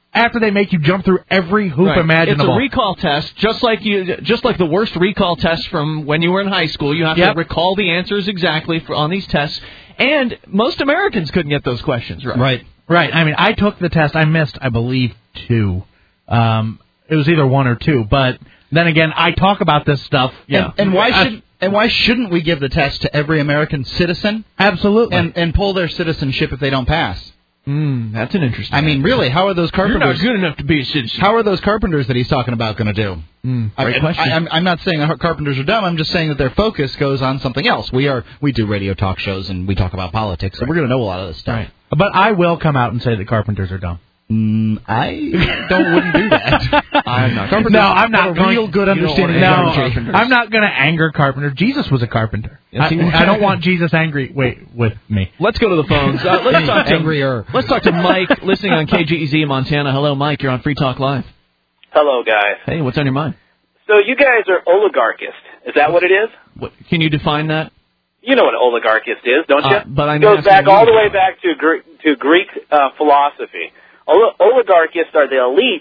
after they make you jump through every hoop Right. imaginable. It's a recall test, just like you, just like the worst recall test from when you were in high school. You have Yep. to recall the answers exactly for, on these tests, and most Americans couldn't get those questions right. Right. Right. I mean, I took the test. I missed, I believe, two. Um, it was either one or two. But then again, I talk about this stuff. Yeah. And, and why should and why shouldn't we give the test to every American citizen? Absolutely. And and pull their citizenship if they don't pass. Mm, that's an interesting. I mean, really, how are those carpenters? You're not good enough to be a citizen. How are those carpenters that he's talking about going to do? Mm, I, great question. I, I'm, I'm not saying that carpenters are dumb. I'm just saying that their focus goes on something else. We are we do radio talk shows and we talk about politics, so we're going to know a lot of this stuff. Right. But I will come out and say that carpenters are dumb. Mm, I don't wouldn't do that. I'm not. Carpenters No, I'm not have a going. real good you don't understanding wanna of anger carpentry. carpenters. I'm not going to anger carpenters. Jesus was a carpenter. Yes, he I, was. I don't want Jesus angry. Wait, with me. Let's go to the phones. Uh, let's talk to Angrier. Let's talk to Mike, listening on K G E Z in Montana. Hello, Mike. You're on Free Talk Live. Hello, guys. Hey, what's on your mind? So you guys are oligarchist. Is that what it is? What, can you define that? You know what an oligarchist is, don't you? Uh, but I'm it goes asking back you all the about way back to Greek, to Greek uh, philosophy. Oli- oligarchists are the elite,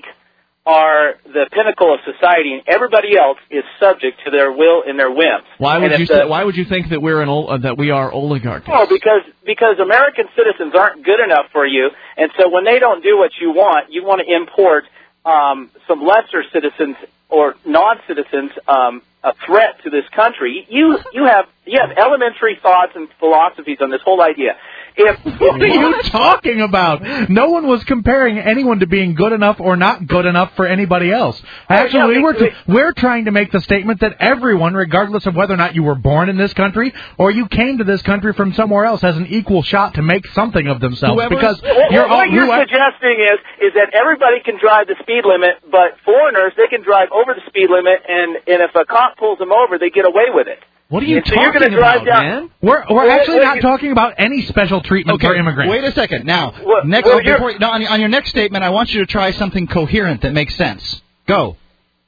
are the pinnacle of society, and everybody else is subject to their will and their whims. Why would and you if the, say, Why would you think that we're an ol- uh, that we are oligarchists? Oh, because because American citizens aren't good enough for you, and so when they don't do what you want, you want to import um, some lesser citizens or non-citizens, um, a threat to this country. You you have you have elementary thoughts and philosophies on this whole idea. If, What are you talking about? No one was comparing anyone to being good enough or not good enough for anybody else. Actually, Oh, yeah, we're, we- t- we're trying to make the statement that everyone, regardless of whether or not you were born in this country or you came to this country from somewhere else, has an equal shot to make something of themselves. Whoever's- because what, you're all, what you're who- suggesting is is that everybody can drive the speed limit, but foreigners, they can drive over the speed limit, and, and if a cop pulls them over, they get away with it. What are you And so you're talking gonna drive about, down, man? We're we're Well, actually well, not you- talking about any special treatment Okay, for immigrants. wait a second. Now, Well, next, well, oh, you're- before, no, on, on your next statement, I want you to try something coherent that makes sense. Go.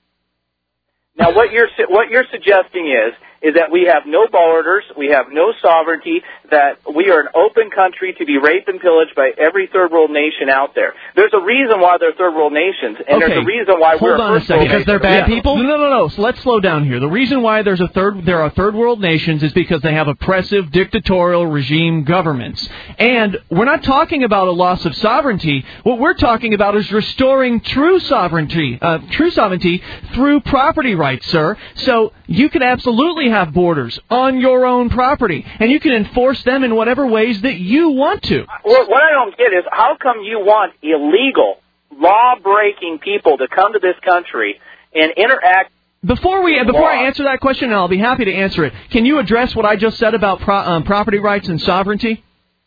Now, what you're su- what you're suggesting is is that we have no borders, we have no sovereignty, that we are an open country to be raped and pillaged by every third world nation out there. There's a reason why they're third world nations, and Okay, there's a reason why hold we're on a a first second. world nation. Yeah. No, no, no, no. So let's slow down here. The reason why there's a third, there are third world nations is because they have oppressive, dictatorial regime governments. And we're not talking about a loss of sovereignty. What we're talking about is restoring true sovereignty, uh, true sovereignty through property rights, sir. So you can absolutely have borders on your own property, and you can enforce them in whatever ways that you want to. What, what I don't get is how come you want illegal, law-breaking people to come to this country and interact. Before we, before law. I answer that question, and I'll be happy to answer it, can you address what I just said about pro, um, property rights and sovereignty?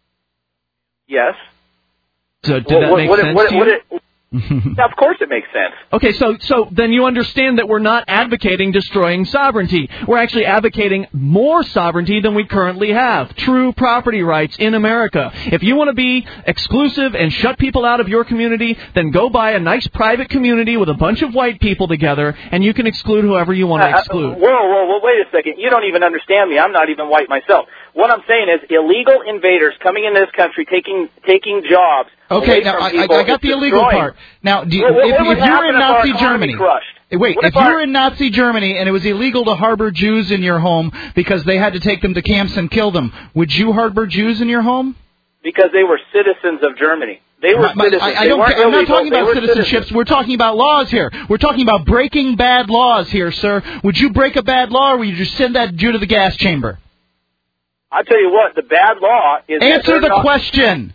Yes. So did What- that what- make what- sense what- to you? what it- Yeah, of course it makes sense. Okay, so so then you understand that we're not advocating destroying sovereignty. We're actually advocating more sovereignty than we currently have. True property rights in America. If you want to be exclusive and shut people out of your community, then go buy a nice private community with a bunch of white people together, and you can exclude whoever you want to Uh, exclude. Whoa, whoa, whoa, wait a second. You don't even understand me. I'm not even white myself. What I'm saying is illegal invaders coming into this country, taking taking jobs. Okay, away now from I, people, I I got the it's illegal destroying. part. Now, do you, Well, what- if, what would if you were happen in if our Nazi economy Germany, crushed? wait, What if if you our- were in Nazi Germany and it was illegal to harbor Jews in your home because they had to take them to camps and kill them, would you harbor Jews in your home? Because they were citizens of Germany. They were My- my- citizens. I, I They don't. weren't I'm not illegal. talking They about were citizenships. citizens. We're talking about laws here. We're talking about breaking bad laws here, sir. Would you break a bad law, or would you just send that Jew to the gas chamber? I tell you what, the bad law is. that Answer they're the not- question.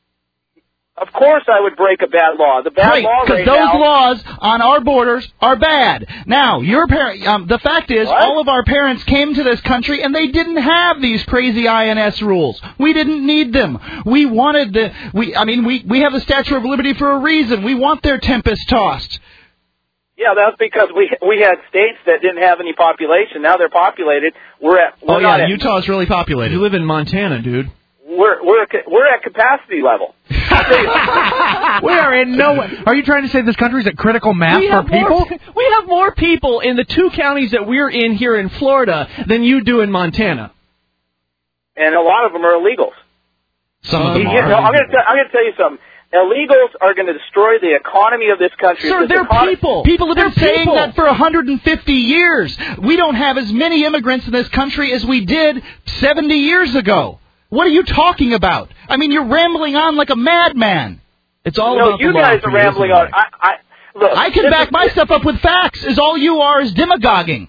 Of course, I would break a bad law. The bad Great, law because right those now. laws on our borders are bad. Now, your parent, um, the fact is, What? all of our parents came to this country and they didn't have these crazy I N S rules. We didn't need them. We wanted the, we, I mean, we, we have the Statue of Liberty for a reason. We want their tempest tossed. Yeah, that's because we we had states that didn't have any population. Now they're populated. We're at. We're Oh not yeah, at, Utah's really populated. You live in Montana, dude. We're we're we're at capacity level. We are in no way. Are you trying to say this country's at critical mass We for have people? More, we have more people in the two counties that we're in here in Florida than you do in Montana. And a lot of them are illegals. Some of You them get- are. no, I'm going to I'm going to tell you something. Illegals are going to destroy the economy of this country. Sir, This they're econ- people. People have been They're saying people. that for one hundred fifty years. We don't have as many immigrants in this country as we did seventy years ago. What are you talking about? I mean, you're rambling on like a madman. It's all no, about you the law guys for are you, rambling isn't on. it? I, I, look, I can this back is- my stuff up with facts, is all you are is demagoguing.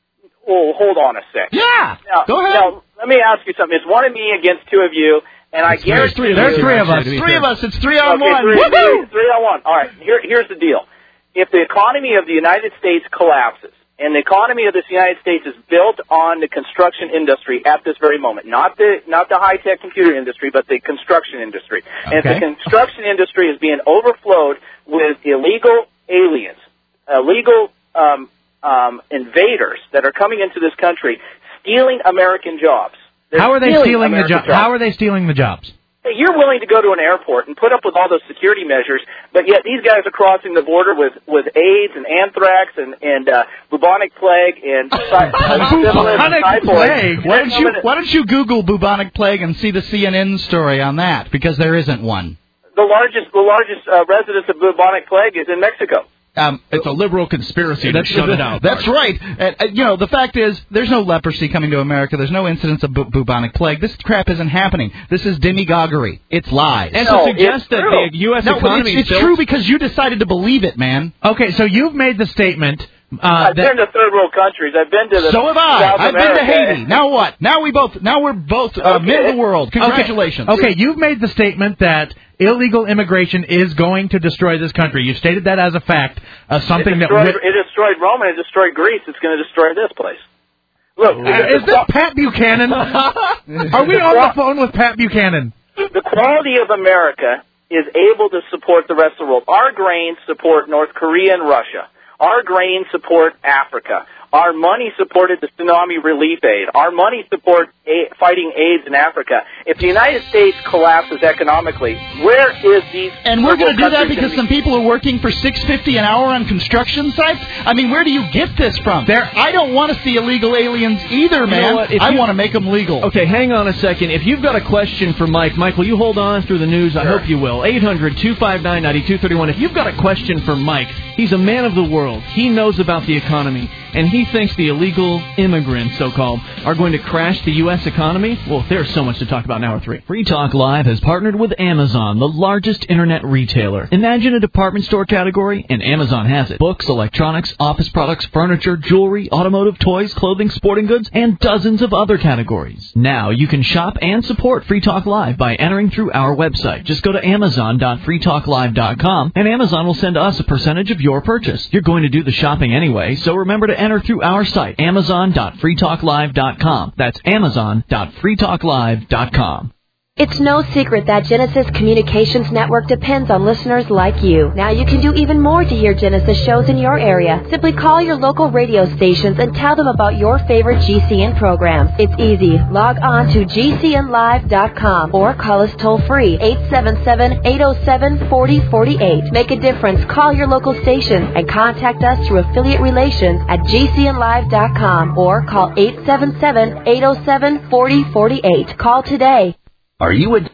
Oh, hold on a second. Yeah, Now, go ahead. Now, let me ask you something. It's one of me against two of you, and I guarantee three of you... us. There's three of us. Three of us. It's three on okay, one. Three, Woohoo! three, three on one. All right, here, here's the deal. If the economy of the United States collapses, and the economy of this United States is built on the construction industry at this very moment, not the not the high-tech computer industry, but the construction industry. And if Okay. the construction industry is being overflowed with illegal aliens, illegal um, um, invaders that are coming into this country, stealing American jobs. They're How are they stealing the American jobs? How are they stealing the jobs? You're willing to go to an airport and put up with all those security measures, but yet these guys are crossing the border with, with AIDS and anthrax and, and uh, bubonic plague and sy- uh, syphilis and Bubonic typhoid. plague. Why don't you Why don't you Google bubonic plague and see the C N N story on that? Because there isn't one. The largest, the largest uh, residence of bubonic plague is in Mexico. Um, It's a liberal conspiracy to shut it out. That's right. And, uh, you know, the fact is, there's no leprosy coming to America. There's no incidence of bu- bubonic plague. This crap isn't happening. This is demagoguery. It's lies. And to suggest that the U S no, economy it's, it's built- true because you decided to believe it, man. Okay, so you've made the statement. Uh, I've that, been to third world countries. I've been to the So have I. South I've been to America. Haiti. Now what? Now we both. Now we're both uh, mid of the world. Congratulations. Okay. okay, you've made the statement that illegal immigration is going to destroy this country. You stated that as a fact, uh, something it that... destroyed, wi- it destroyed Rome and it destroyed Greece. It's going to destroy this place. Look, Uh, is this Pat Buchanan? Are we on the phone with Pat Buchanan? The quality of America is able to support the rest of the world. Our grains support North Korea and Russia. Our grains support Africa. Our money supported the tsunami relief aid. Our money supports a- fighting AIDS in Africa. If the United States collapses economically, where is these? And we're going to do that because some people are working for six fifty an hour on construction sites. I mean, where do you get this from? There, I don't want to see illegal aliens either, You know man. what? If I you- want to make them legal. Okay, hang on a second. If you've got a question for Mike, Mike, will you hold on through the news? I hope you will. eight hundred two five nine nine two three one. If you've got a question for Mike, he's a man of the world. He knows about the economy, and he thinks the illegal immigrants, so-called, are going to crash the U S economy. Well, there's so much to talk about in hour three. Free Talk Live has partnered with Amazon, the largest internet retailer. Imagine a department store category, and Amazon has it. Books, electronics, office products, furniture, jewelry, automotive, toys, clothing, sporting goods, and dozens of other categories. Now you can shop and support Free Talk Live by entering through our website. Just go to amazon dot free talk live dot com, and Amazon will send us a percentage of your purchase. You're going to do the shopping anyway, so remember to enter through our site, amazon dot free talk live dot com. That's amazon dot free talk live dot com. It's no secret that Genesis Communications Network depends on listeners like you. Now you can do even more to hear Genesis shows in your area. Simply call your local radio stations and tell them about your favorite G C N programs. It's easy. Log on to G C N live dot com or call us toll free, eight seven seven, eight oh seven, four oh four eight. Make a difference. Call your local station and contact us through affiliate relations at G C N live dot com or call eight seven seven, eight oh seven, four oh four eight. Call today. Are you a